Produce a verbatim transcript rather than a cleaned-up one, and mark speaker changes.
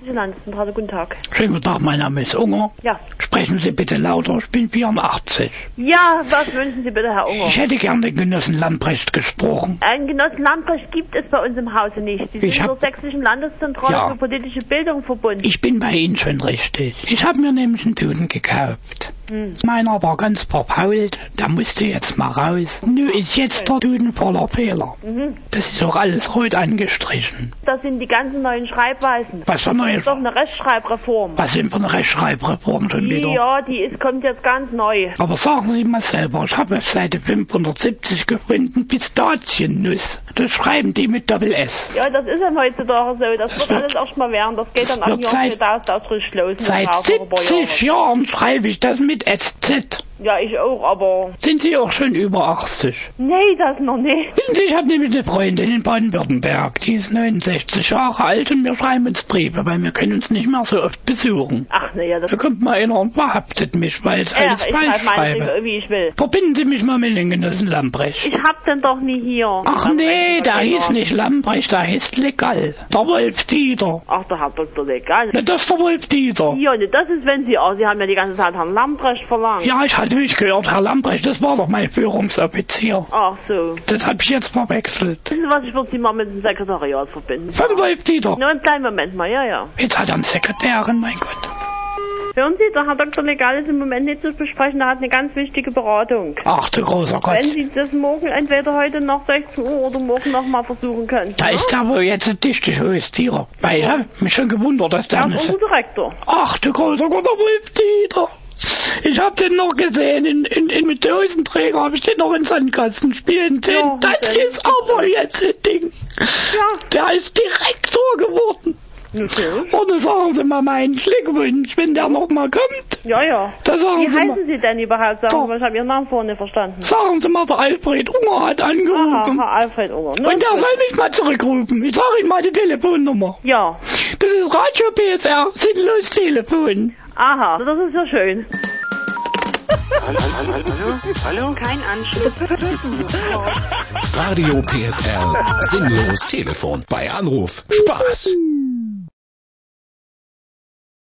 Speaker 1: Landeszentrale, guten Tag.
Speaker 2: Schönen guten Tag, mein Name ist Unger.
Speaker 1: Ja.
Speaker 2: Sprechen Sie bitte lauter, ich bin vierundachtzig.
Speaker 1: Ja, was wünschen Sie bitte, Herr Unger?
Speaker 2: Ich hätte gern den Genossen Lamprecht gesprochen.
Speaker 1: Einen Genossen Lamprecht gibt es bei uns im Hause nicht. Sie
Speaker 2: Ich
Speaker 1: sind
Speaker 2: hab-
Speaker 1: zur Sächsischen Landeszentrale
Speaker 2: Ja.
Speaker 1: für politische Bildung verbunden.
Speaker 2: Ich bin bei Ihnen schon richtig. Ich habe mir nämlich einen Duden gekauft.
Speaker 1: Hm.
Speaker 2: Meiner war ganz verfault, der musste jetzt mal raus. Nun ist jetzt der Duden voller Fehler.
Speaker 1: Mhm.
Speaker 2: Das ist auch alles rot angestrichen.
Speaker 1: Das sind die ganzen neuen Schreibweisen.
Speaker 2: Was für
Speaker 1: Das
Speaker 2: eine,
Speaker 1: ist doch eine Rechtschreibreform.
Speaker 2: was sind für eine Rechtschreibreform schon wieder?
Speaker 1: Ja, die ist, kommt jetzt ganz neu.
Speaker 2: Aber sagen Sie mal selber, ich habe auf Seite fünfhundertsiebzig gefunden, Pistaziennuss. Das schreiben die mit Doppel-S.
Speaker 1: Ja, das ist ja heutzutage so. Das,
Speaker 2: Das
Speaker 1: wird
Speaker 2: wird-
Speaker 1: alles erst mal werden. Das geht dann
Speaker 2: das
Speaker 1: ab
Speaker 2: wird
Speaker 1: Jahr
Speaker 2: seit-
Speaker 1: zweitausend frisch los.
Speaker 2: Seit siebzig Jahren schreibe ich das mit S Z.
Speaker 1: Ja, ich auch, aber...
Speaker 2: Sind Sie auch schon über achtzig?
Speaker 1: Nee, das noch nicht.
Speaker 2: Wissen Sie, ich habe nämlich eine Freundin in Baden-Württemberg, die ist neunundsechzig Jahre alt und wir schreiben uns Briefe, weil wir können uns nicht mehr so oft besuchen.
Speaker 1: Ach, nee, ja, das...
Speaker 2: Da kommt mal einer und verhaftet mich, weil ich
Speaker 1: Ja,
Speaker 2: alles
Speaker 1: ich
Speaker 2: falsch
Speaker 1: schreibe meine
Speaker 2: schreibe.
Speaker 1: Briefe, wie ich will.
Speaker 2: Verbinden Sie mich mal mit den Genossen Lamprecht.
Speaker 1: Ich hab den doch nie hier.
Speaker 2: Ach
Speaker 1: Dann
Speaker 2: nee,
Speaker 1: rechnen wir
Speaker 2: der
Speaker 1: den
Speaker 2: hieß
Speaker 1: noch.
Speaker 2: nicht Lamprecht, der hieß Legal. Der Wolf Dieter.
Speaker 1: Ach, der Herr Doktor Legal.
Speaker 2: Na, das ist der Wolf Dieter.
Speaker 1: Ja, ne, das ist, wenn Sie... Oh, Sie haben ja die ganze Zeit Herrn Lamprecht verlangt.
Speaker 2: Ja, ich hatte mich gehört, Herr Lamprecht, das war doch mein Führungsoffizier.
Speaker 1: Ach so.
Speaker 2: Das hab ich jetzt verwechselt.
Speaker 1: Wissen Sie was, ich würde Sie mal mit dem Sekretariat verbinden.
Speaker 2: Von Wolf Dieter.
Speaker 1: Nur einen kleinen Moment mal, ja, ja.
Speaker 2: Jetzt hat er eine Sekretärin, mein Gott.
Speaker 1: Hören Sie, der Herr Doktor Legal ist im Moment nicht zu besprechen, der hat eine ganz wichtige Beratung.
Speaker 2: Ach du großer Gott.
Speaker 1: Wenn Sie das morgen entweder heute nach sechzehn Uhr oder morgen noch mal versuchen können.
Speaker 2: Da ist ja wohl jetzt ein dichtig hohes Tier. Weil ich hab mich schon gewundert, dass der
Speaker 1: Er ist
Speaker 2: nicht...
Speaker 1: unser Direktor.
Speaker 2: Ach du großer Gott, der Wolf Dieter. Ich hab den noch gesehen, in, in, in, mit der Hosenträger hab ich den noch in Sandkasten spielen sehen.
Speaker 1: Ja,
Speaker 2: Das
Speaker 1: okay.
Speaker 2: ist aber jetzt ein Ding.
Speaker 1: Ja.
Speaker 2: Der ist Direktor geworden.
Speaker 1: Okay.
Speaker 2: Und dann sagen Sie mal meinen Glückwunsch, wenn der noch mal kommt.
Speaker 1: Ja, ja.
Speaker 2: Da sagen
Speaker 1: Wie
Speaker 2: Sie mal,
Speaker 1: heißen Sie denn überhaupt? Sagen
Speaker 2: Doch.
Speaker 1: Sie mal, ich habe Ihren Namen vorhin nicht verstanden.
Speaker 2: sagen Sie mal, der Alfred Unger hat
Speaker 1: Aha,
Speaker 2: angerufen.
Speaker 1: Herr Alfred Unger. Ne?
Speaker 2: Und der soll mich mal zurückrufen. Ich sage Ihnen mal die Telefonnummer.
Speaker 1: Ja.
Speaker 2: Das ist Radio P S R, sinnlos Telefon.
Speaker 1: Aha, das ist ja schön.
Speaker 3: Hallo? Hallo? Hallo?
Speaker 4: Kein Anschluss.
Speaker 5: Radio P S R, sinnlos Telefon. Bei Anruf Spaß.